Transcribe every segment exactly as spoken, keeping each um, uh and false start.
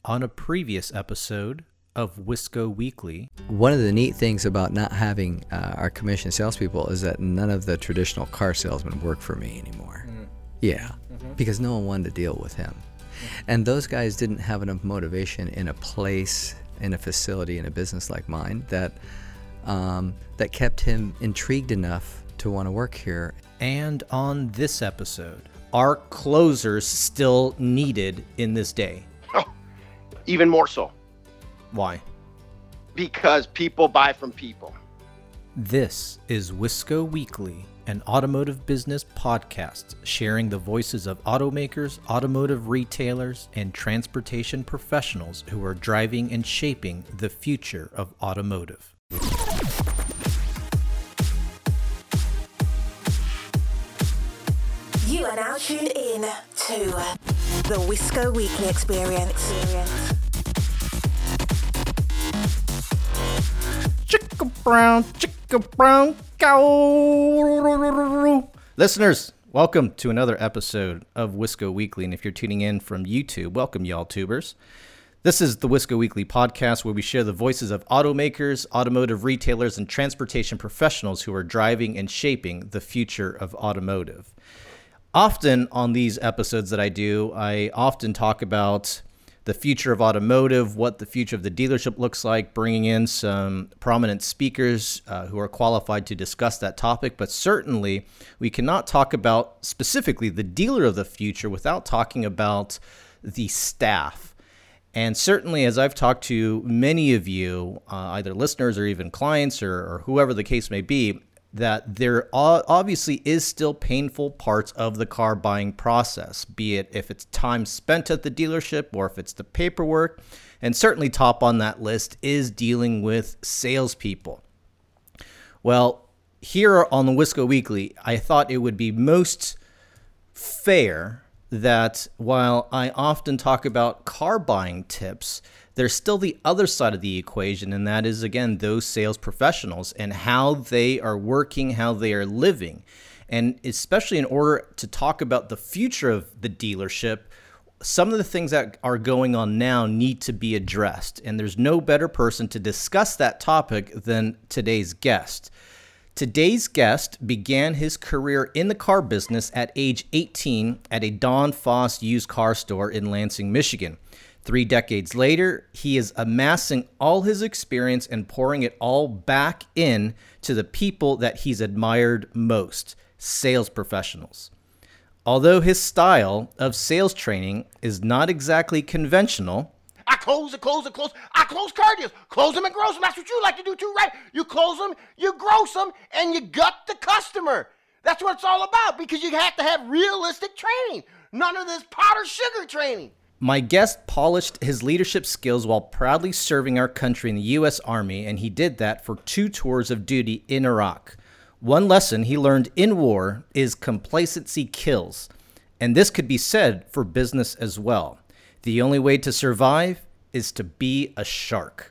On a previous episode of Wisco Weekly. One of the neat things about not having uh, our commission salespeople is that none of the traditional car salesmen work for me anymore. Mm. Yeah, mm-hmm. Because no one wanted to deal with him. Mm-hmm. And those guys didn't have enough motivation in a place, in a facility, in a business like mine that um, that kept him intrigued enough to want to work here. And on this episode, are closers still needed in this day? Oh, even more so. Why? Because people buy from people. This is Wisco Weekly, an automotive business podcast sharing the voices of automakers, automotive retailers, and transportation professionals who are driving and shaping the future of automotive. You are now tuned in to the Wisco Weekly Experience. Chicka brown, chicka brown, cow. Listeners, welcome to another episode of Wisco Weekly. And if you're tuning in from YouTube, welcome y'all tubers. This is the Wisco Weekly podcast where we share the voices of automakers, automotive retailers, and transportation professionals who are driving and shaping the future of automotive. Often on these episodes that I do, I often talk about the future of automotive, what the future of the dealership looks like, bringing in some prominent speakers uh, who are qualified to discuss that topic. But certainly, we cannot talk about specifically the dealer of the future without talking about the staff. And certainly, as I've talked to many of you, uh, either listeners or even clients or, or whoever the case may be, that there obviously is still painful parts of the car buying process, be it if it's time spent at the dealership or if it's the paperwork. And certainly top on that list is dealing with salespeople. Well, here on the Wisco Weekly, I thought it would be most fair that while I often talk about car buying tips, there's still the other side of the equation, and that is, again, those sales professionals and how they are working, how they are living. And especially in order to talk about the future of the dealership, some of the things that are going on now need to be addressed. And there's no better person to discuss that topic than today's guest. Today's guest began his career in the car business at age eighteen at a Don Foss used car store in Lansing, Michigan. Three decades later, he is amassing all his experience and pouring it all back in to the people that he's admired most, sales professionals. Although his style of sales training is not exactly conventional, I close and close and close. I close car deals. Close them and gross them. That's what you like to do too, right? You close them, you gross them, and you gut the customer. That's what it's all about, because you have to have realistic training. None of this powder sugar training. My guest polished his leadership skills while proudly serving our country in the U S Army, and he did that for two tours of duty in Iraq. One lesson he learned in war is complacency kills, and this could be said for business as well. The only way to survive is to be a shark.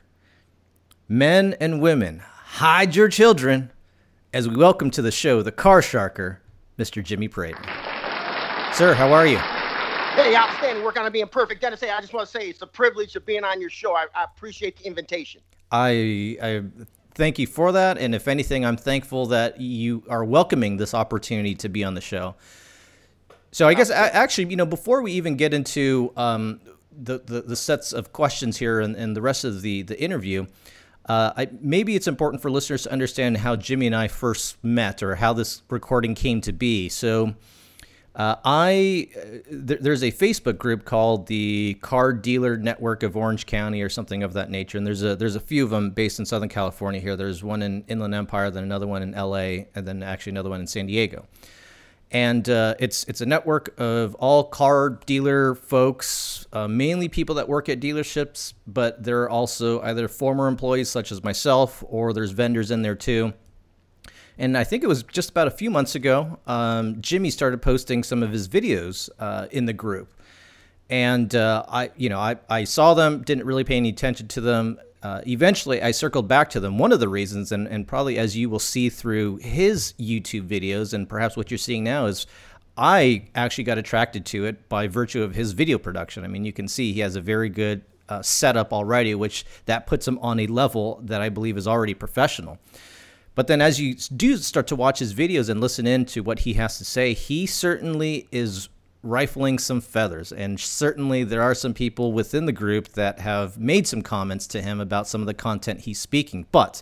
Men and women, hide your children as we welcome to the show the car sharker, Mister Jimmy Praten. Sir, how are you? Hey, outstanding. Work on it being perfect. Dennis, hey, I just want to say it's a privilege of being on your show. I, I appreciate the invitation. I, I thank you for that. And if anything, I'm thankful that you are welcoming this opportunity to be on the show. So I guess actually, you know, before we even get into um, the, the, the sets of questions here and, and the rest of the, the interview, uh, I, maybe it's important for listeners to understand how Jimmy and I first met or how this recording came to be. So Uh, I th- there's a Facebook group called the Car Dealer Network of Orange County or something of that nature, and there's a there's a few of them based in Southern California here. There's one in Inland Empire, then another one in L A, and then actually another one in San Diego. And uh, it's it's a network of all car dealer folks, uh, mainly people that work at dealerships, but there are also either former employees such as myself, or there's vendors in there too. And I think it was just about a few months ago, um, Jimmy started posting some of his videos uh, in the group. And uh, I, you know, I, I saw them, didn't really pay any attention to them. Uh, eventually, I circled back to them. One of the reasons, and, and probably as you will see through his YouTube videos, and perhaps what you're seeing now, is I actually got attracted to it by virtue of his video production. I mean, you can see he has a very good uh, setup already, which that puts him on a level that I believe is already professional. But then as you do start to watch his videos and listen in to what he has to say, he certainly is rifling some feathers. And certainly there are some people within the group that have made some comments to him about some of the content he's speaking. But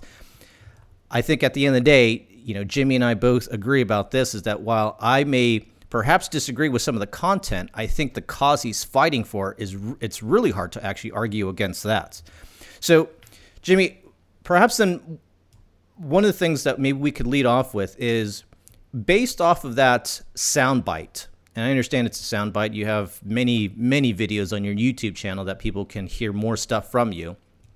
I think at the end of the day, you know, Jimmy and I both agree about this, is that while I may perhaps disagree with some of the content, I think the cause he's fighting for is, it's really hard to actually argue against that. So, Jimmy, perhaps then one of the things that maybe we could lead off with is, based off of that soundbite, and I understand it's a soundbite, you have many, many videos on your YouTube channel that people can hear more stuff from you.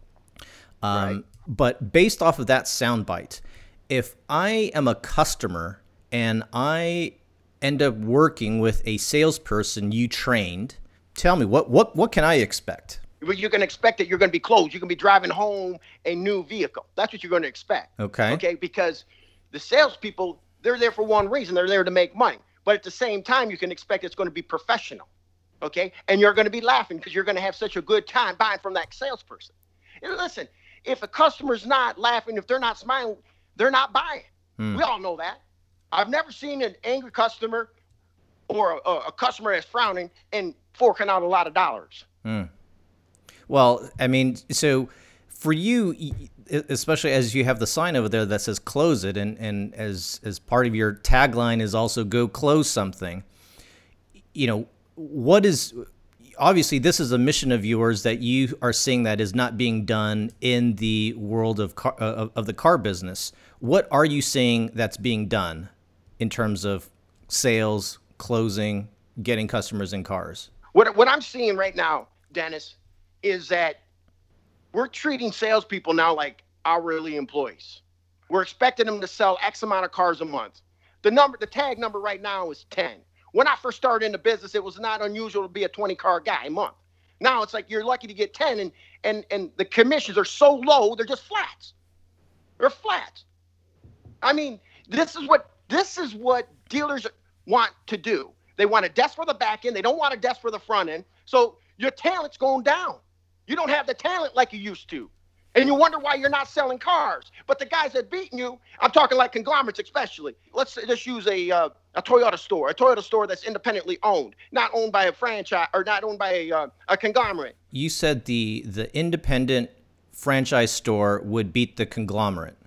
Um, right. But based off of that soundbite, if I am a customer and I end up working with a salesperson you trained, tell me, what what what can I expect? You're going to expect that you're going to be closed. You're going to be driving home a new vehicle. That's what you're going to expect. Okay. Okay, because the salespeople, they're there for one reason. They're there to make money. But at the same time, you can expect it's going to be professional. Okay, and you're going to be laughing because you're going to have such a good time buying from that salesperson. And listen, if a customer's not laughing, if they're not smiling, they're not buying. Hmm. We all know that. I've never seen an angry customer or a, a customer that's frowning and forking out a lot of dollars. Hmm. Well, I mean, so for you, especially as you have the sign over there that says close it, and, and as, as part of your tagline is also go close something, you know, what is, obviously this is a mission of yours that you are seeing that is not being done in the world of car, uh, of the car business. What are you seeing that's being done in terms of sales, closing, getting customers in cars? What, what I'm seeing right now, Dennis, is that we're treating salespeople now like hourly employees. We're expecting them to sell X amount of cars a month. The number, the tag number right now is ten. When I first started in the business, it was not unusual to be a twenty car guy a month. Now it's like you're lucky to get ten, and and and the commissions are so low, they're just flats. They're flats. I mean, this is what this is what dealers want to do. They want a desk for the back end. They don't want a desk for the front end. So your talent's going down. You don't have the talent like you used to. And you wonder why you're not selling cars. But the guys that beating you, I'm talking like conglomerates especially. Let's just use a uh, a Toyota store, a Toyota store that's independently owned, not owned by a franchise or not owned by a, uh, a conglomerate. You said the the independent franchise store would beat the conglomerate.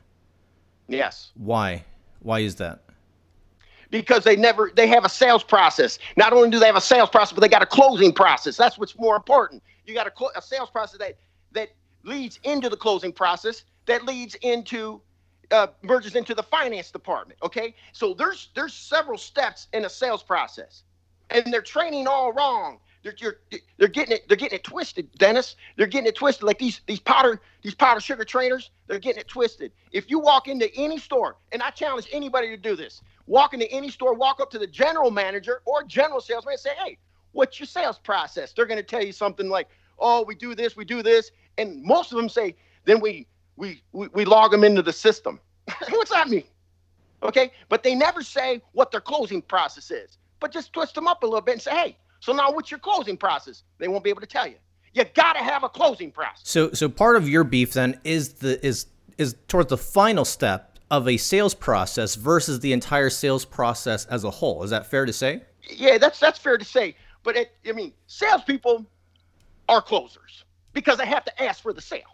Yes. Why? Why is that? Because they never, they have a sales process. Not only do they have a sales process, but they got a closing process. That's what's more important. You got a, cl- a sales process that, that leads into the closing process, that leads into, uh, merges into the finance department. Okay. So there's, there's several steps in a sales process, and they're training all wrong. They're, you're, they're getting it, they're getting it twisted, Dennis. They're getting it twisted. Like these, these powder, these powder sugar trainers, they're getting it twisted. If you walk into any store, and I challenge anybody to do this, walk into any store, walk up to the general manager or general salesman and say, hey, what's your sales process? They're going to tell you something like, oh, we do this, we do this. And most of them say, then we we we, we log them into the system. What's that mean? Okay. But they never say what their closing process is, but just twist them up a little bit and say, hey, so now what's your closing process? They won't be able to tell you. You got to have a closing process. So so part of your beef then is the is is towards the final step of a sales process versus the entire sales process as a whole. Is that fair to say? Yeah, that's that's fair to say. But it, I mean, salespeople are closers because they have to ask for the sale.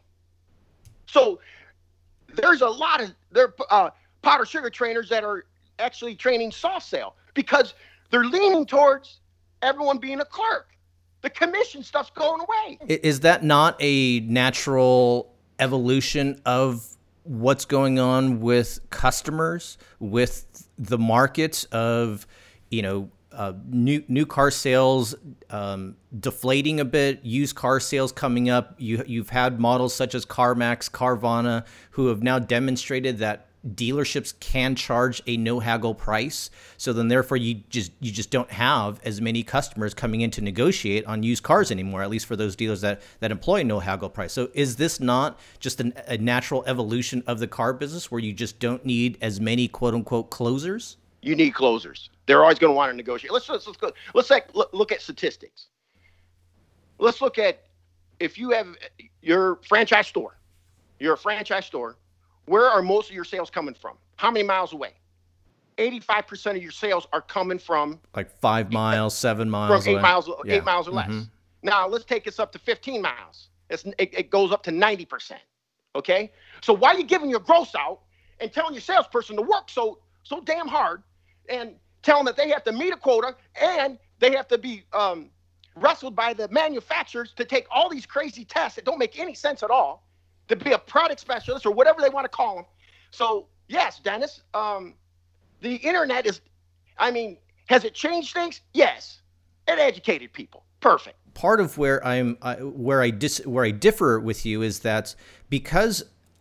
So there's a lot of there uh, powder sugar trainers that are actually training soft sale because they're leaning towards everyone being a clerk. The commission stuff's going away. Is that not a natural evolution of what's going on with customers, with the market of, you know, uh, new new car sales um, deflating a bit, used car sales coming up? You you've had models such as CarMax, Carvana, who have now demonstrated that dealerships can charge a no haggle price. So then therefore you just you just don't have as many customers coming in to negotiate on used cars anymore, at least for those dealers that, that employ no haggle price. So is this not just an, a natural evolution of the car business where you just don't need as many quote unquote closers? You need closers. They're always going to want to negotiate. Let's let's let's go. Let's like look, look at statistics. Let's look at if you have your franchise store, you're a franchise store, where are most of your sales coming from? How many miles away? eighty-five percent of your sales are coming from like five miles, seven miles, from eight away. miles, Yeah. eight miles or less. Mm-hmm. Now let's take this up to fifteen miles. It's, it, it goes up to ninety percent. Okay. So why are you giving your gross out and telling your salesperson to work so so damn hard and tell them that they have to meet a quota and they have to be um, wrestled by the manufacturers to take all these crazy tests that don't make any sense at all to be a product specialist or whatever they want to call them. So yes, Dennis, um, the internet is, I mean, has it changed things? Yes. It educated people. Perfect. Part of where I'm, I, where I dis, where I differ with you is that because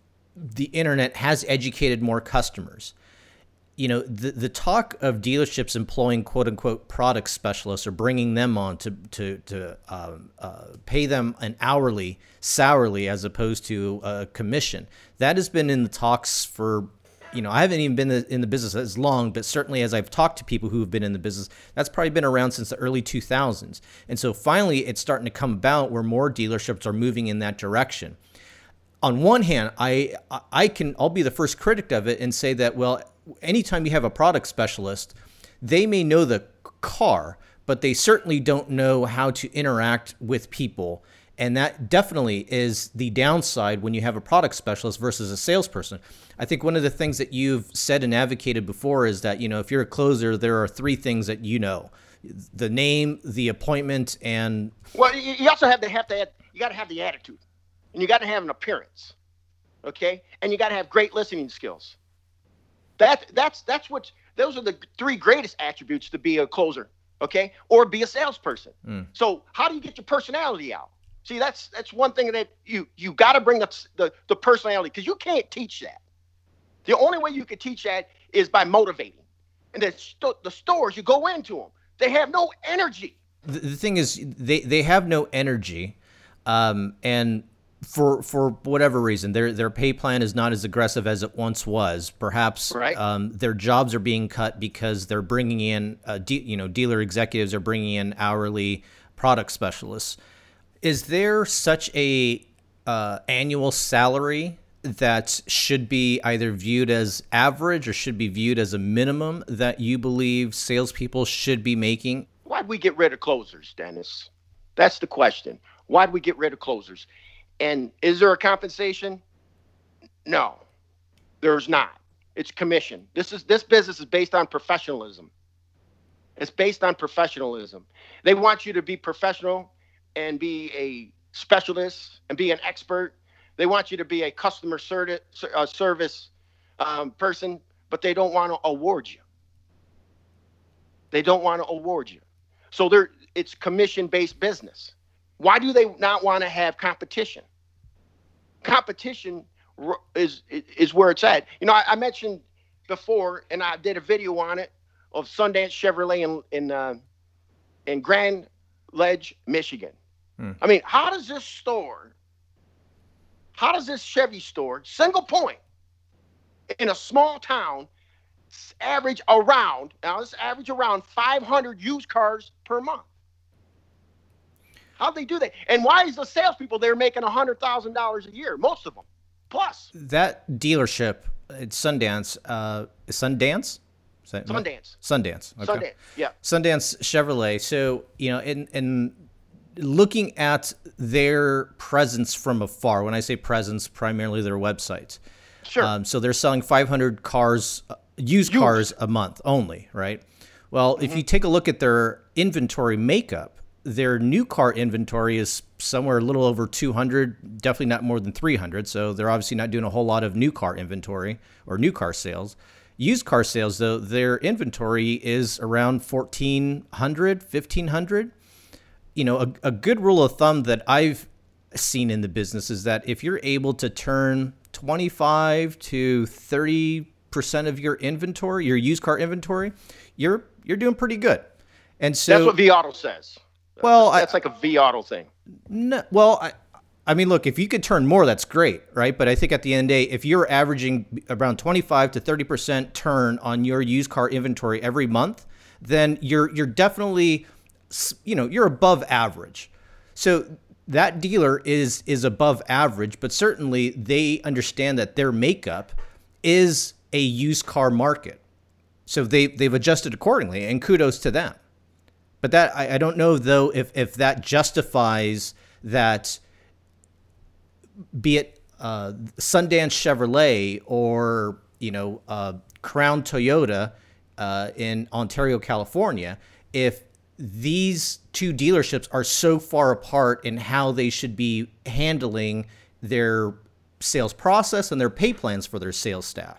the internet has educated more customers, you know, the the talk of dealerships employing quote unquote product specialists or bringing them on to to to um, uh, pay them an hourly salary as opposed to a commission, that has been in the talks for. You know, I haven't even been in the business as long, but certainly as I've talked to people who have been in the business, that's probably been around since the early two thousands. And so finally, it's starting to come about where more dealerships are moving in that direction. On one hand, I I can I'll be the first critic of it and say that, well, anytime you have a product specialist, they may know the car, but they certainly don't know how to interact with people. And that definitely is the downside when you have a product specialist versus a salesperson. I think one of the things that you've said and advocated before is that, you know, if you're a closer, there are three things that you know: the name, the appointment, and well, you also have to have to have, you got to have the attitude, and you got to have an appearance, okay, and you got to have great listening skills. That that's that's what those are the three greatest attributes to be a closer, okay, or be a salesperson. Mm. So how do you get your personality out? See, that's that's one thing that you you got to bring the, the the personality, because you can't teach that. The only way you can teach that is by motivating. And the st- the stores, you go into them, they have no energy. The, the thing is, they they have no energy, um, and for for whatever reason, their their pay plan is not as aggressive as it once was. Perhaps right. um, their jobs are being cut because they're bringing in, uh, de- you know, dealer executives are bringing in hourly product specialists. Is there such a uh, annual salary that should be either viewed as average or should be viewed as a minimum that you believe salespeople should be making? Why'd we get rid of closers, Dennis? That's the question. Why'd we get rid of closers? And is there a compensation? No, there's not. It's commission. This is this business is based on professionalism. It's based on professionalism. They want you to be professional and be a specialist and be an expert. They want you to be a customer service, uh, service um, person, but they don't want to award you. They don't want to award you. So they're, it's commission-based business. Why do they not want to have competition? Competition is is where it's at. You know, I, I mentioned before, and I did a video on it, of Sundance Chevrolet in in, uh, in Grand Ledge, Michigan. Hmm. I mean, how does this store, how does this Chevy store, single point, in a small town, average around, now this average around five hundred used cars per month? How'd they do that? And why is the salespeople there making one hundred thousand dollars a year, most of them, plus? That dealership at Sundance, uh, Sundance? Sundance. Sundance. Okay. Sundance, yeah. Sundance Chevrolet. So, you know, in, in looking at their presence from afar, when I say presence, primarily their website. Sure. Um, so they're selling five hundred cars, uh, used, used cars a month only, right? Well, mm-hmm. if you take a look at their inventory makeup, their new car inventory is somewhere a little over two hundred, definitely not more than three hundred. So they're obviously not doing a whole lot of new car inventory or new car sales. Used car sales, though, their inventory is around fourteen hundred, fifteen hundred. You know, a, a good rule of thumb that I've seen in the business is that if you're able to turn twenty-five to thirty percent of your inventory, your used car inventory, you're you're doing pretty good. And so that's what V-Auto says. Well, that's I, like a V-Auto thing. No, well, I, I mean, look, if you could turn more, that's great, right? But I think at the end of the day, if you're averaging around twenty-five to thirty percent turn on your used car inventory every month, then you're you're definitely, you know, you're above average. So that dealer is is above average, but certainly they understand that their makeup is a used car market. So they, they've adjusted accordingly, and kudos to them. But that I, I don't know, though, if, if that justifies that, be it uh, Sundance Chevrolet or, you know, uh, Crown Toyota uh, in Ontario, California, if these two dealerships are so far apart in how they should be handling their sales process and their pay plans for their sales staff.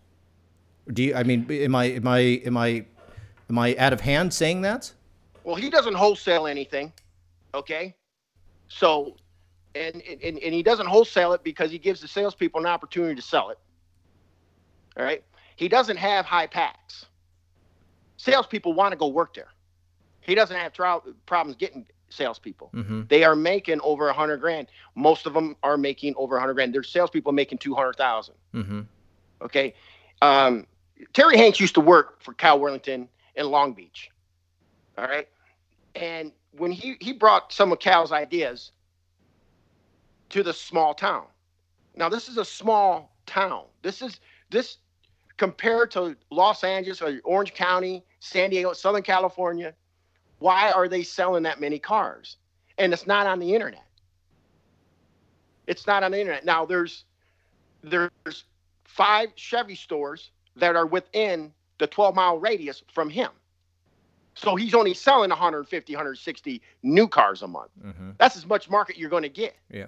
Do you, I mean, am I, am I, am I, am I out of hand saying that? Well, he doesn't wholesale anything. Okay. So, and, and, and he doesn't wholesale it because he gives the salespeople an opportunity to sell it. All right. He doesn't have high packs. Salespeople want to go work there. He doesn't have trial, problems getting salespeople. Mm-hmm. They are making over a hundred grand. Most of them are making over a hundred grand. There's salespeople making two hundred thousand. Mm-hmm. Okay. Um, Terry Hanks used to work for Cal Worthington in Long Beach. All right. And when he, he brought some of Cal's ideas to the small town. Now, this is a small town. This is this compared to Los Angeles or Orange County, San Diego, Southern California. Why are they selling that many cars? And it's not on the internet. It's not on the internet. Now, there's there's five Chevy stores that are within the twelve mile radius from him. So he's only selling one hundred fifty, one hundred sixty new cars a month. Mm-hmm. That's as much market you're going to get. Yeah.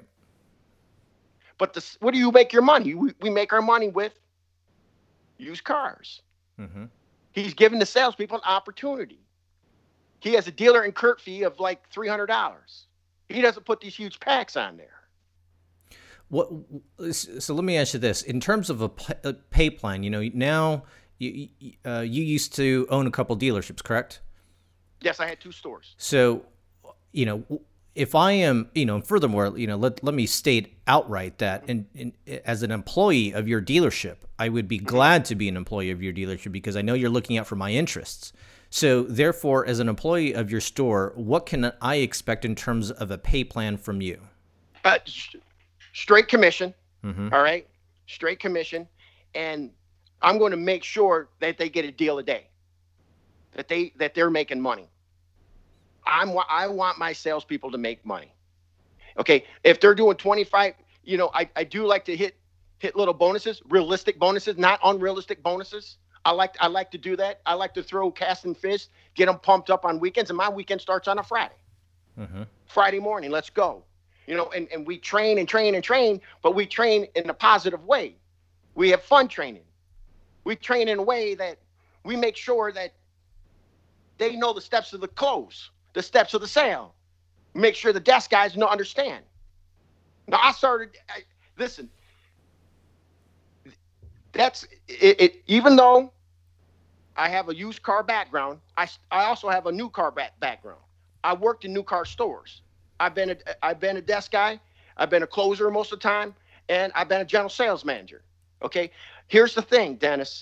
But the, what do you make your money? We, we make our money with used cars. Mm-hmm. He's giving the salespeople an opportunity. He has a dealer in Kurt fee of like three hundred dollars. He doesn't put these huge packs on there. What? So let me ask you this: in terms of a, a pay plan, you know, now you uh, you used to own a couple dealerships, correct? Yes, I had two stores. So, you know, if I am, you know, and furthermore, you know, let let me state outright that, in, in, as an employee of your dealership, I would be glad to be an employee of your dealership because I know you're looking out for my interests. So, therefore, as an employee of your store, what can I expect in terms of a pay plan from you? Uh, straight commission, mm-hmm. All right? Straight commission, and I'm going to make sure that they get a deal a day, that they that they're making money. I'm I want my salespeople to make money. Okay, if they're doing twenty-five, you know, I, I do like to hit hit little bonuses, realistic bonuses, not unrealistic bonuses. I like I like to do that. I like to throw cast and fist, get them pumped up on weekends, and my weekend starts on a Friday. Mm-hmm. Friday morning, let's go. You know, and, and we train and train and train, but we train in a positive way. We have fun training. We train in a way that we make sure that they know the steps of the close, the steps of the sale. Make sure the desk guys know understand. Now I started. I, listen. That's it, it. Even though I have a used car background, I, I also have a new car back, background. I worked in new car stores. I've been a I've been a desk guy. I've been a closer most of the time, and I've been a general sales manager. Okay. Here's the thing, Dennis.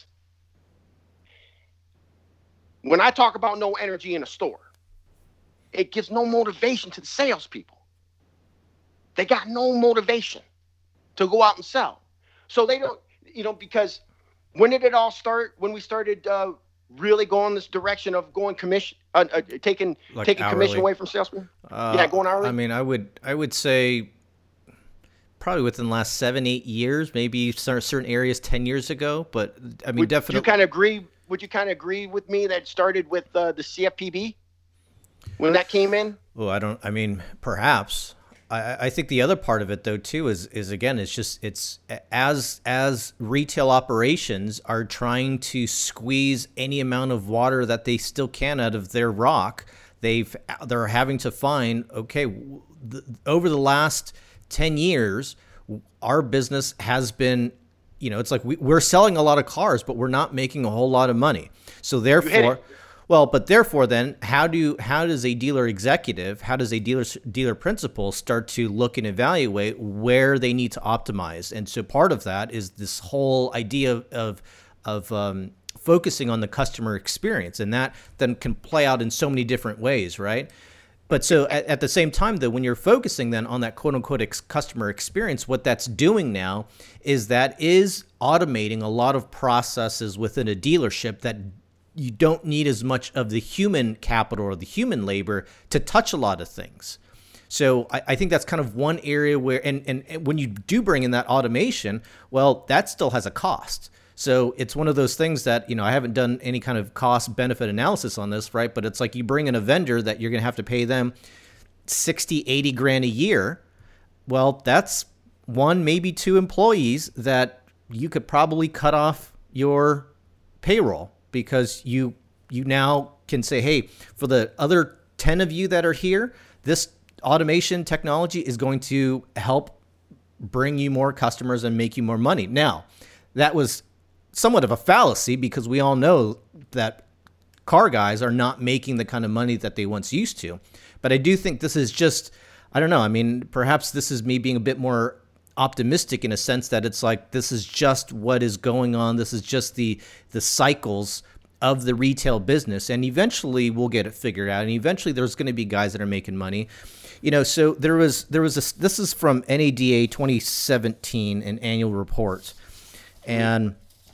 When I talk about no energy in a store, it gives no motivation to the salespeople. They got no motivation to go out and sell. So they don't. You know, because when did it all start? When we started uh, really going this direction of going commission, uh, uh, taking like taking hourly. commission away from salesmen? Uh, yeah, going hourly. I mean, I would I would say probably within the last seven, eight years, maybe certain areas ten years ago. But I mean, would definitely. You kind of agree? Would you kind of agree with me that it started with uh, the C F P B when that came in? Well, I don't. I mean, perhaps. I, I think the other part of it, though, too, is is again, it's just it's as as retail operations are trying to squeeze any amount of water that they still can out of their rock. They've they're having to find okay the, over the last ten years, our business has been, you know, it's like we, we're selling a lot of cars, but we're not making a whole lot of money. So therefore. Well, but therefore, then, how do how does a dealer executive, how does a dealer dealer principal start to look and evaluate where they need to optimize? And so part of that is this whole idea of of um, focusing on the customer experience, and that then can play out in so many different ways, right? But so at, at the same time, though, when you're focusing then on that quote unquote ex- customer experience, what that's doing now is that is automating a lot of processes within a dealership that you don't need as much of the human capital or the human labor to touch a lot of things. So I, I think that's kind of one area where, and, and, and when you do bring in that automation, well, that still has a cost. So it's one of those things that, you know, I haven't done any kind of cost benefit analysis on this, right? But it's like you bring in a vendor that you're going to have to pay them sixty, eighty grand a year. Well, that's one, maybe two employees that you could probably cut off your payroll, because you you now can say, hey, for the other ten of you that are here, this automation technology is going to help bring you more customers and make you more money. Now, that was somewhat of a fallacy, because we all know that car guys are not making the kind of money that they once used to. But I do think this is just, I don't know, I mean, perhaps this is me being a bit more optimistic in a sense that it's like, this is just what is going on. This is just the the cycles of the retail business, and eventually we'll get it figured out. And eventually there's going to be guys that are making money. You know, so there was, there was a, this is from N A D A twenty seventeen, an annual report. And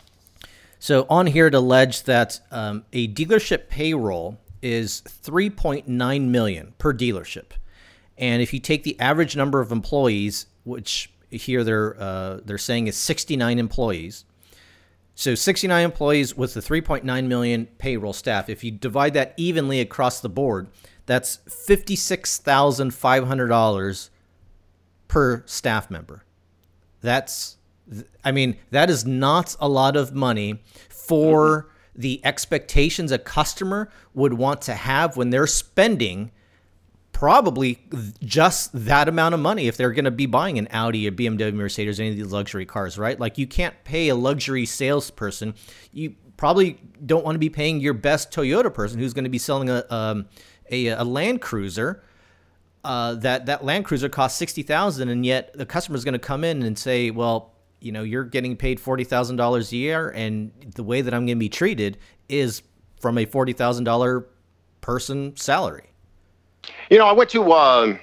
so on here it alleged that um, a dealership payroll is three point nine million dollars per dealership. And if you take the average number of employees, which here they're uh, they're saying is sixty-nine employees. So sixty-nine employees with the three point nine million payroll staff. If you divide that evenly across the board, that's fifty-six thousand five hundred dollars per staff member. That's, I mean, that is not a lot of money for mm-hmm. the expectations a customer would want to have when they're spending probably just that amount of money if they're going to be buying an Audi, a B M W, Mercedes, any of these luxury cars, right? Like, you can't pay a luxury salesperson. You probably don't want to be paying your best Toyota person who's going to be selling a um, a, a Land Cruiser. Uh, that that Land Cruiser costs sixty thousand dollars, and yet the customer is going to come in and say, well, you know, you're getting paid forty thousand dollars a year, and the way that I'm going to be treated is from a forty thousand dollars person salary. You know, I went to um,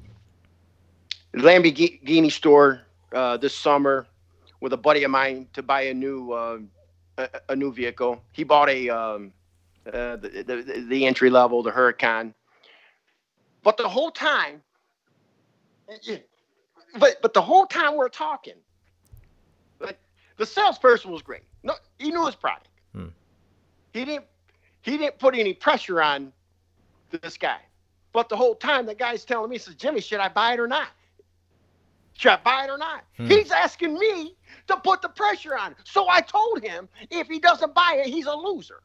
Lamborghini store uh, this summer with a buddy of mine to buy a new uh, a, a new vehicle. He bought a um, uh, the, the the entry level, the Huracan. But the whole time, but but the whole time we're talking, like, the salesperson was great. No, he knew his product. Hmm. He didn't he didn't put any pressure on this guy. But the whole time, the guy's telling me, he says, Jimmy, should I buy it or not? Should I buy it or not? Hmm. He's asking me to put the pressure on. So I told him, if he doesn't buy it, he's a loser.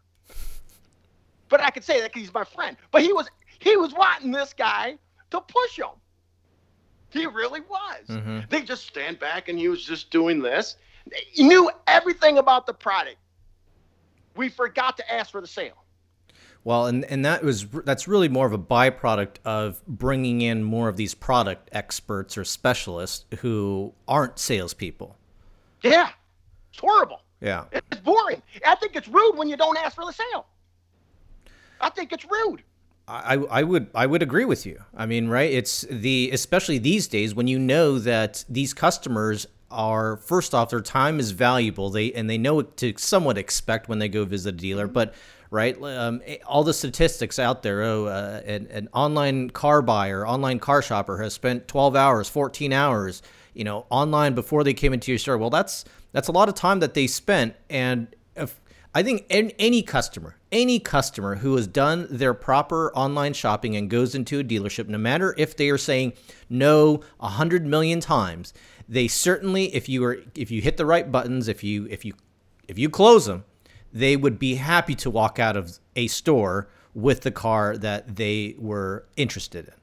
But I could say that because he's my friend. But he was he was wanting this guy to push him. He really was. Mm-hmm. They just stand back, and he was just doing this. He knew everything about the product. We forgot to ask for the sale. Well, and, and that was that's really more of a byproduct of bringing in more of these product experts or specialists who aren't salespeople. Yeah, it's horrible. Yeah, it's boring. I think it's rude when you don't ask for the sale. I think it's rude. I, I would I would agree with you. I mean, right? It's the especially these days when you know that these customers are, first off, their time is valuable. They and they know what to somewhat expect when they go visit a dealer, but. Right, um, all the statistics out there. Oh, uh, an, an online car buyer, online car shopper has spent twelve hours, fourteen hours, you know, online before they came into your store. Well, that's that's a lot of time that they spent, and if, I think any, any customer, any customer who has done their proper online shopping and goes into a dealership, no matter if they are saying no a hundred million times, they certainly, if you are, if you hit the right buttons, if you if you if you close them, they would be happy to walk out of a store with the car that they were interested in.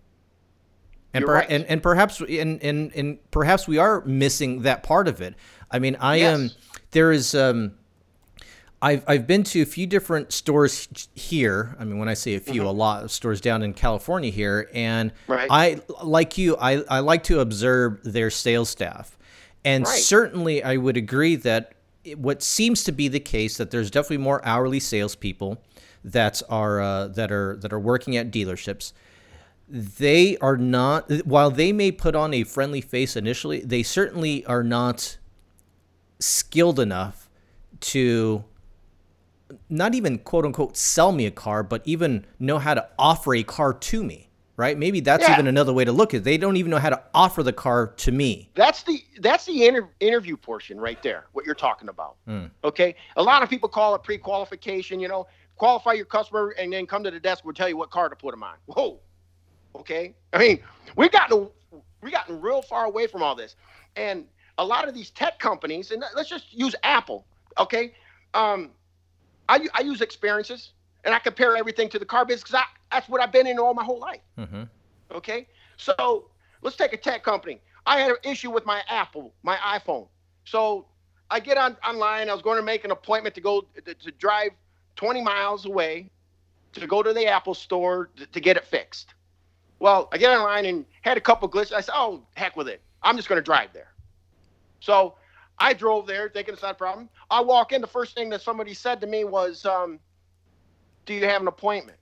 And per, right. and, and perhaps and, and and perhaps we are missing that part of it. I mean, I am yes. um, there is um I've I've been to a few different stores here. I mean, when I say a few, mm-hmm. a lot of stores down in California here, and right. I like you, I, I like to observe their sales staff. And right. certainly I would agree that what seems to be the case, that there's definitely more hourly salespeople that are uh, that are that are working at dealerships. they are not, while they may put on a friendly face initially, they certainly are not skilled enough to not even quote unquote sell me a car, but even know how to offer a car to me, right? Maybe that's Yeah. even another way to look at it. They don't even know how to offer the car to me. That's the that's the inter- interview portion right there, what you're talking about. Mm. Okay? A lot of people call it pre-qualification, you know, qualify your customer and then come to the desk, we'll tell you what car to put them on. Whoa. Okay? I mean, we've gotten we gotten real far away from all this. And a lot of these tech companies, and let's just use Apple, okay? Um, I, I use experiences, and I compare everything to the car business because that's what I've been in all my whole life. Mm-hmm. Okay, so let's take a tech company. I had an issue with my Apple, my iPhone. So I get on online. I was going to make an appointment to go to, to drive twenty miles away to go to the Apple store to, to get it fixed. Well, I get online and had a couple glitches. I said, "Oh, heck with it. I'm just going to drive there." So I drove there thinking it's not a problem. I walk in. The first thing that somebody said to me was, um, "Do you have an appointment?"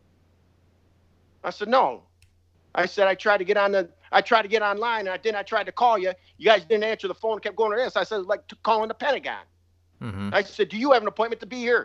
I said, "No." I said, I tried to get on the, I tried to get online, and I didn't. I tried to call you. You guys didn't answer the phone. Kept going to this. I said, like t- calling the Pentagon. Mm-hmm. I said, do you have an appointment to be here?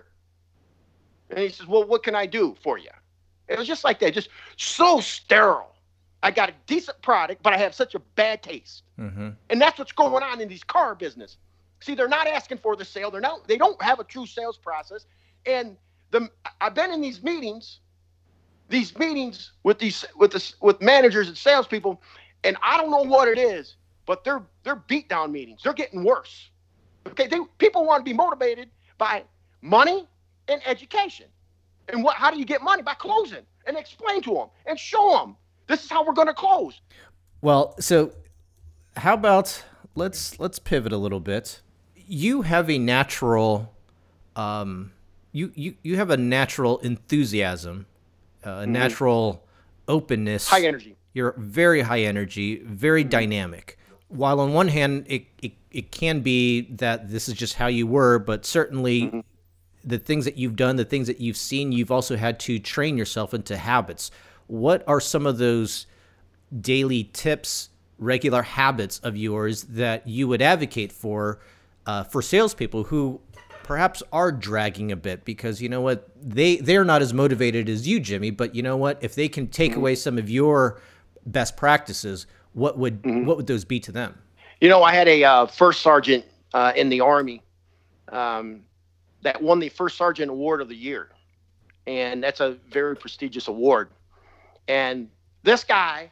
And he says, well, what can I do for you? It was just like that, just so sterile. I got a decent product, but I have such a bad taste. Mm-hmm. And that's what's going on in these car business. See, they're not asking for the sale. They're not, they don't have a true sales process. And the, I've been in these meetings, these meetings with these, with the, with managers and salespeople, and I don't know what it is, but they're, they're beat down meetings. They're getting worse. Okay. They, people want to be motivated by money and education. And what, how do you get money? By closing, and explain to them and show them this is how we're going to close. Well, so how about let's let's pivot a little bit. You have a natural, um, you you you have a natural enthusiasm, uh, a mm-hmm. natural openness. High energy. You're very high energy, very mm-hmm. dynamic. While on one hand, it, it it can be that this is just how you were, but certainly. Mm-hmm. The things that you've done, the things that you've seen, you've also had to train yourself into habits. What are some of those daily tips, regular habits of yours that you would advocate for uh, for salespeople who perhaps are dragging a bit? Because you know what, they they're not as motivated as you, Jimmy. But you know what, if they can take mm-hmm. away some of your best practices, what would mm-hmm. what would those be to them? You know, I had a uh, first sergeant uh, in the Army. Um, that won the First Sergeant Award of the Year. And that's a very prestigious award. And this guy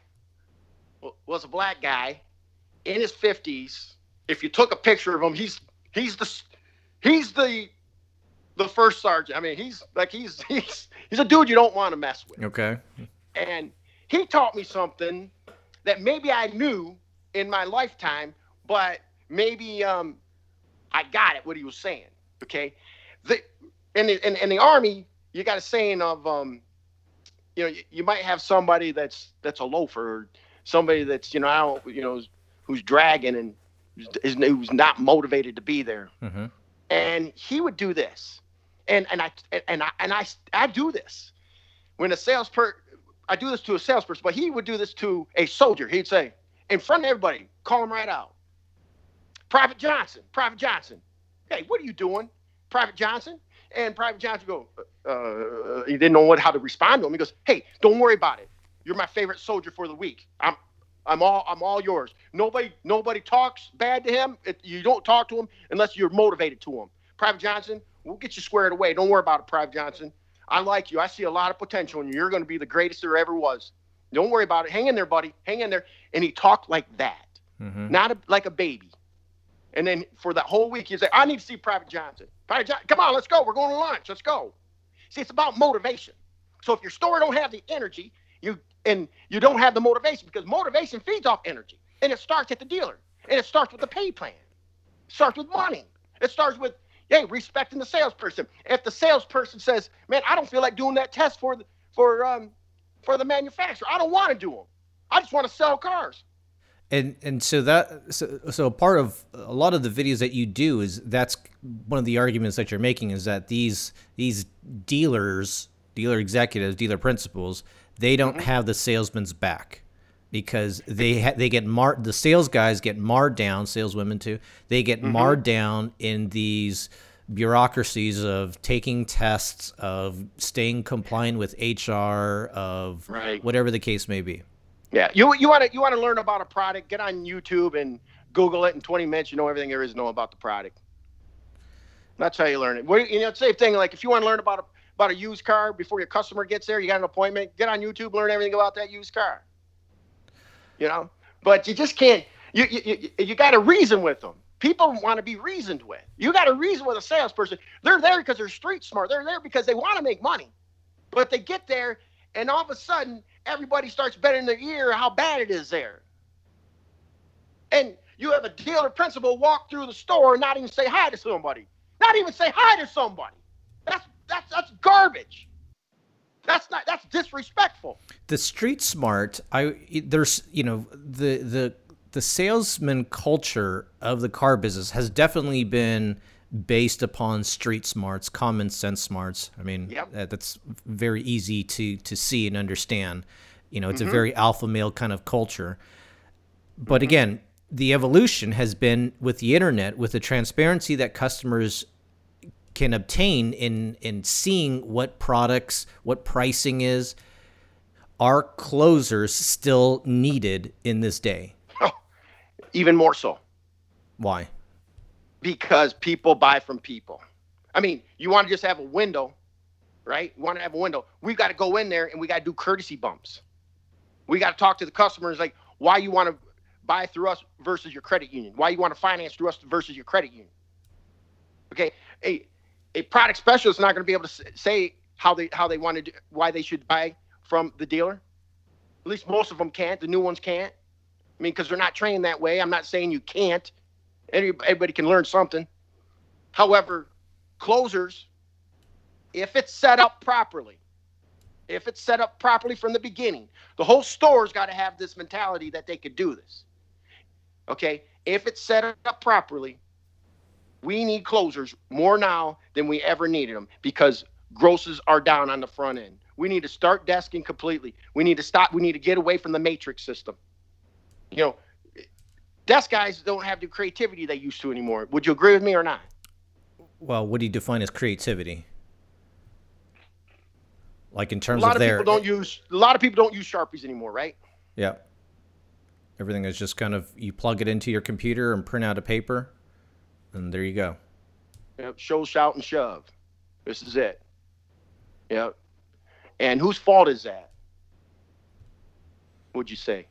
w- was a black guy in his fifties. If you took a picture of him, he's he's the he's the the first sergeant. I mean, he's like he's he's he's a dude you don't want to mess with. Okay. And he taught me something that maybe I knew in my lifetime, but maybe um I got it what he was saying. Okay. The, in the in, in the Army, you got a saying of, um, you know, you, you might have somebody that's that's a loafer, somebody that's you know I don't, you know who's dragging and is who's not motivated to be there. Mm-hmm. And he would do this, and and I and I and I I do this when a salesperson. I do this to a salesperson, but he would do this to a soldier. He'd say in front of everybody, call him right out. Private Johnson, Private Johnson. Hey, what are you doing? Private Johnson, and Private Johnson go, uh, he didn't know what how to respond to him. He goes, hey, don't worry about it. You're my favorite soldier for the week. I'm, I'm all, I'm all yours. Nobody, nobody talks bad to him. It, you don't talk to him unless you're motivated to him. Private Johnson, we'll get you squared away. Don't worry about it, Private Johnson. I like you. I see a lot of potential in you. You're going to be the greatest there ever was. Don't worry about it. Hang in there, buddy. Hang in there. And he talked like that, mm-hmm. not a, like a baby. And then for that whole week, you say, I need to see Private Johnson. Private Johnson, come on, let's go. We're going to lunch. Let's go. See, it's about motivation. So if your store don't have the energy, you and you don't have the motivation, because motivation feeds off energy. And it starts at the dealer. And it starts with the pay plan. It starts with money. It starts with, hey, respecting the salesperson. If the salesperson says, man, I don't feel like doing that test for the, for, um, for the manufacturer. I don't want to do them. I just want to sell cars. And and so that so, so part of a lot of the videos that you do is that's one of the arguments that you're making is that these these dealers, dealer executives, dealer principals, they don't mm-hmm. have the salesman's back because they ha- they get marred. The sales guys get marred down, saleswomen too. They get mm-hmm. marred down in these bureaucracies of taking tests, of staying compliant with H R, of right. whatever the case may be. Yeah, you you want to you want to learn about a product? Get on YouTube and Google it. In twenty minutes, you know everything there is to know about the product. That's how you learn it. What, you know, same thing. Like if you want to learn about a about a used car before your customer gets there, you got an appointment. Get on YouTube, learn everything about that used car. You know, but you just can't. You you you, you got to reason with them. People want to be reasoned with. You got to reason with a salesperson. They're there because they're street smart. They're there because they want to make money. But they get there, and all of a sudden, everybody starts betting their ear how bad it is there. And you have a dealer principal walk through the store and not even say hi to somebody. Not even say hi to somebody. That's that's that's garbage. That's not that's disrespectful. The street smart, I there's you know the the the salesman culture of the car business has definitely been based upon street smarts, common sense smarts. I mean, yep. that, that's very easy to to see and understand. You know, it's mm-hmm. a very alpha male kind of culture. But mm-hmm. again, the evolution has been with the internet, with the transparency that customers can obtain in in seeing what products, what pricing is. Are closers still needed in this day? Oh, even more so. Why? Because people buy from people. I mean, you want to just have a window, right? You want to have a window. We've got to go in there and we got to do courtesy bumps. We got to talk to the customers like why you want to buy through us versus your credit union. Why you want to finance through us versus your credit union. Okay, a a product specialist is not going to be able to say how they how they want to do, why they should buy from the dealer. At least most of them can't. The new ones can't. I mean, because they're not trained that way. I'm not saying you can't. Everybody can learn something. However, closers, if it's set up properly, if it's set up properly from the beginning, the whole store's got to have this mentality that they could do this. Okay? If it's set up properly, we need closers more now than we ever needed them because grosses are down on the front end. We need to start desking completely. We need to stop. We need to get away from the matrix system. You know, desk guys don't have the creativity they used to anymore. Would you agree with me or not? Well, what do you define as creativity? Like in terms of, a lot of, of their... people don't use a lot of people don't use Sharpies anymore, right? Yeah. Everything is just kind of you plug it into your computer and print out a paper, and there you go. Yep. Show, shout, and shove. This is it. Yep. And whose fault is that? Would you say?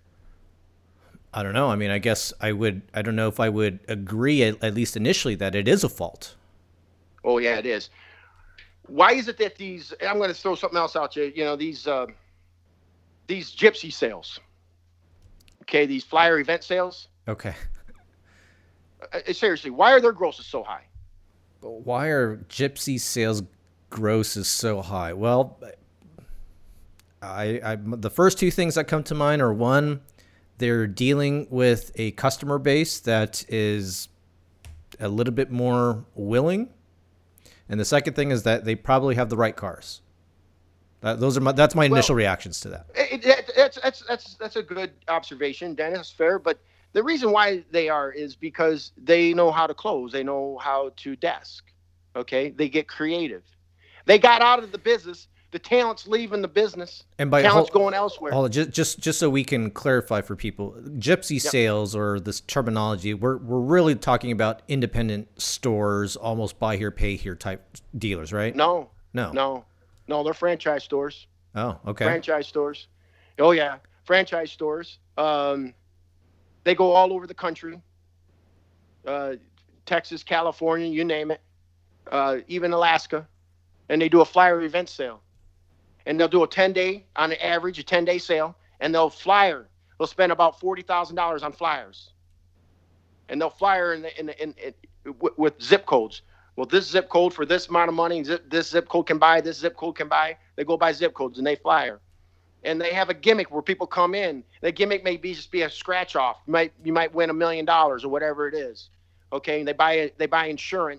I don't know. I mean, I guess I would. I don't know if I would agree, at, at least initially, that it is a fault. Oh yeah, it is. Why is it that these? I'm going to throw something else out you. You know these uh, these gypsy sales. Okay, these flyer event sales. Okay. Uh, seriously, why are their grosses so high? Why are gypsy sales grosses so high? Well, I, I the first two things that come to mind are one, they're dealing with a customer base that is a little bit more willing. And the second thing is that they probably have the right cars. That, those are my, that's my initial well, reactions to that. It, it, that's, that's, that's, that's a good observation, Dennis, fair. But the reason why they are is because they know how to close. They know how to desk. Okay. They get creative. They got out of the business. The talent's leaving the business. And by talent's hold, going elsewhere. Hold, just, just, just so we can clarify for people, gypsy yep. sales or this terminology, we're we're really talking about independent stores, almost buy here, pay here type dealers, right? No, no, no, no. They're franchise stores. Oh, okay. Franchise stores. Oh yeah, franchise stores. Um, they go all over the country. Uh, Texas, California, you name it. Uh, even Alaska, and they do a flyer event sale. And they'll do a ten-day, on an average, a ten-day sale, and they'll flyer. They'll spend about forty thousand dollars on flyers. And they'll flyer in, the, in, the, in, in with, with zip codes. Well, this zip code for this amount of money, zip, this zip code can buy, this zip code can buy. They go by zip codes, and they flyer. And they have a gimmick where people come in. The gimmick may be just be a scratch-off. You might, you might win a million dollars or whatever it is. Okay, and they buy they buy insurance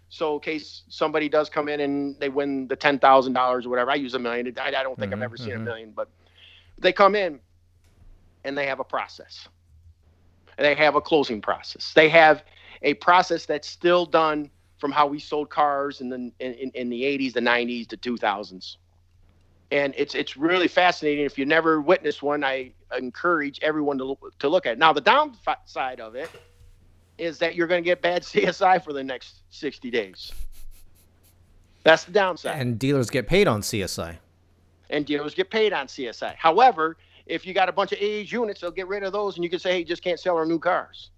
So in case somebody does come in and they win the ten thousand dollars or whatever, I use a million. I, I don't think mm-hmm, I've ever seen mm-hmm. a million, but they come in and they have a process. And they have a closing process. They have a process that's still done from how we sold cars in the in, in the eighties, the nineties, the two thousands. And it's it's really fascinating. If you never witnessed one, I encourage everyone to to look at it. Now, the downside of it is that you're going to get bad C S I for the next sixty days. That's the downside. And dealers get paid on C S I. And dealers get paid on C S I. However, if you got a bunch of age units, they'll get rid of those, and you can say, hey, you just can't sell our new cars.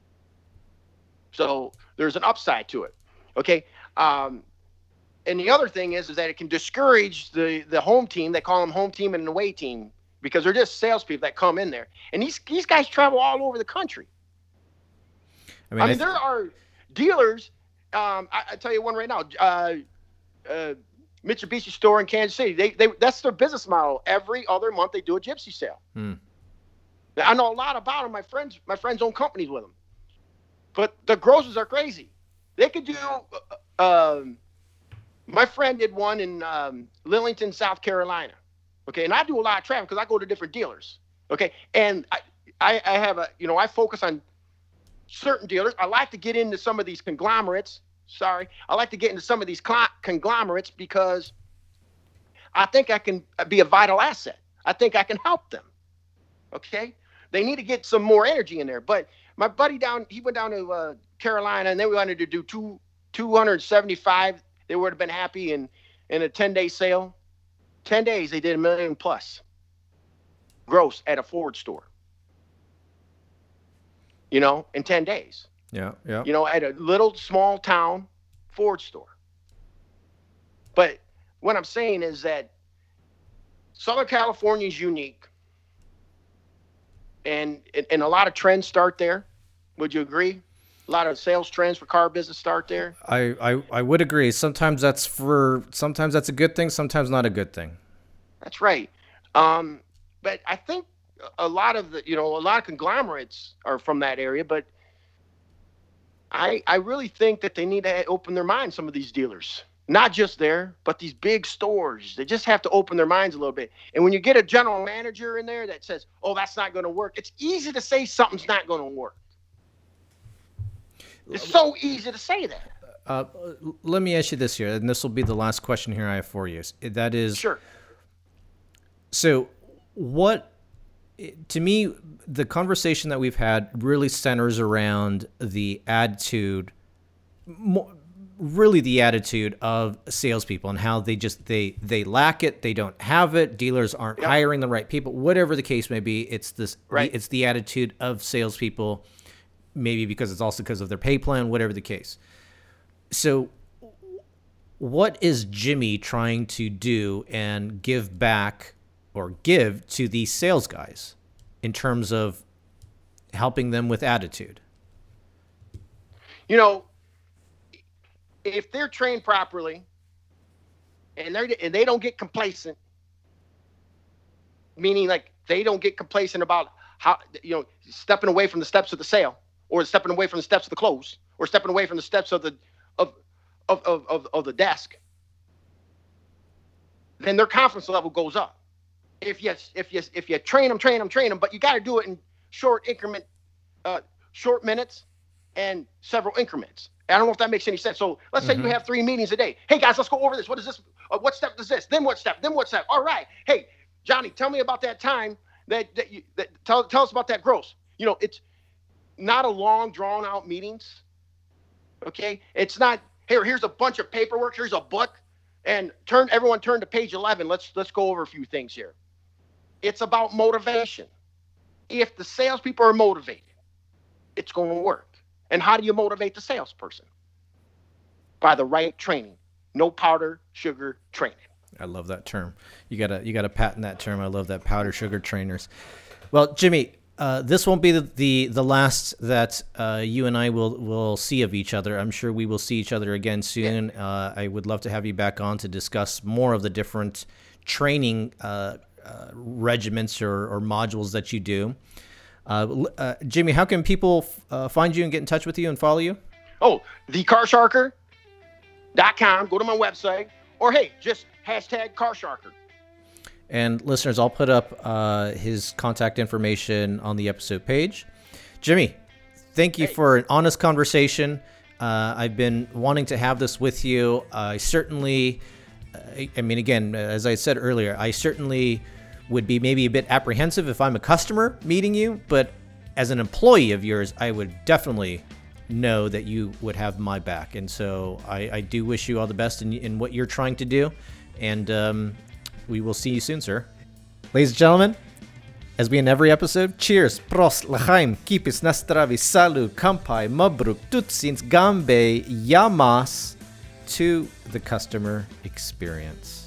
So there's an upside to it. Okay. Um, and the other thing is, is that it can discourage the, the home team. They call them home team and an away team because they're just salespeople that come in there. And these, these guys travel all over the country. I mean, I mean th- there are dealers. Um, I, I tell you one right now, uh, uh, Mitsubishi store in Kansas City. They, they, that's their business model. Every other month they do a gypsy sale. Hmm. I know a lot about them. My friends, my friends own companies with them. But the grocers are crazy. They could do, uh, um, my friend did one in um, Lillington, South Carolina. Okay. And I do a lot of traffic because I go to different dealers. Okay. And I, I, I have a, you know, I focus on certain dealers. I like to get into some of these conglomerates. Sorry. I like to get into some of these cl- conglomerates because I think I can be a vital asset. I think I can help them. Okay. They need to get some more energy in there. But my buddy down, he went down to uh, Carolina, and they wanted to do two, two hundred seventy-five. They would have been happy in, in a ten-day sale. ten days, they did a million plus gross at a Ford store. You know, in ten days. Yeah, yeah. You know, at a little small town Ford store. But what I'm saying is that Southern California is unique. And, and a lot of trends start there. Would you agree? A lot of sales trends for car business start there. I, I, I would agree. Sometimes that's for sometimes that's a good thing, sometimes not a good thing. That's right. Um, but I think a lot of the, you know, a lot of conglomerates are from that area, but I I really think that they need to open their minds, some of these dealers. Not just there, but these big stores. They just have to open their minds a little bit. And when you get a general manager in there that says, oh, that's not going to work, it's easy to say something's not going to work. It's so easy to say that. Uh, let me ask you this here, and this will be the last question here I have for you. That is, sure. So what, to me, the conversation that we've had really centers around the attitude, more, really the attitude of salespeople and how they just, they, they lack it. They don't have it. Dealers aren't yep. hiring the right people, whatever the case may be. It's this, right. It's the attitude of salespeople, maybe because it's also because of their pay plan, whatever the case. So what is Jimmy trying to do and give back or give to these sales guys in terms of helping them with attitude? You know, if they're trained properly and they and they don't get complacent, meaning like they don't get complacent about how, you know, stepping away from the steps of the sale or stepping away from the steps of the close or stepping away from the steps of the of of of of, of the desk, then their confidence level goes up. If you if you if you train them, train them, train them, but you got to do it in short increment, uh, short minutes, and several increments. I don't know if that makes any sense. So let's mm-hmm. say you have three meetings a day. Hey guys, let's go over this. What is this? Uh, what step is this? Then what step? Then what step? All right. Hey, Johnny, tell me about that time that that you that tell tell us about that gross. You know, it's not a long drawn out meetings. Okay, it's not here. Here's a bunch of paperwork. Here's a book, and turn everyone turn to page eleven. Let's let's go over a few things here. It's about motivation. If the salespeople are motivated, it's going to work. And how do you motivate the salesperson? By the right training. No powder, sugar training. I love that term. You gotta you gotta patent that term. I love that, powder sugar trainers. Well, Jimmy, uh, this won't be the the, the last that uh, you and I will will see of each other. I'm sure we will see each other again soon. Yeah. Uh, I would love to have you back on to discuss more of the different training uh, uh, regiments or, or modules that you do. Uh, uh, Jimmy, how can people uh, find you and get in touch with you and follow you? Oh, the Car Sharker dot com. Go to my website. Or, hey, just hashtag CarSharker. And listeners, I'll put up uh, his contact information on the episode page. Jimmy, thank you hey. for an honest conversation. Uh, I've been wanting to have this with you. I certainly, I, I mean, again, as I said earlier, I certainly would be maybe a bit apprehensive if I'm a customer meeting you, but as an employee of yours, I would definitely know that you would have my back. And so I, I do wish you all the best in, in what you're trying to do. And um, we will see you soon, sir. Ladies and gentlemen, as we end every episode, cheers, prost, l'chaim, kipis, nastravi, salut, kampai, mabruk, tutsins, gambe, yamas, to the customer experience.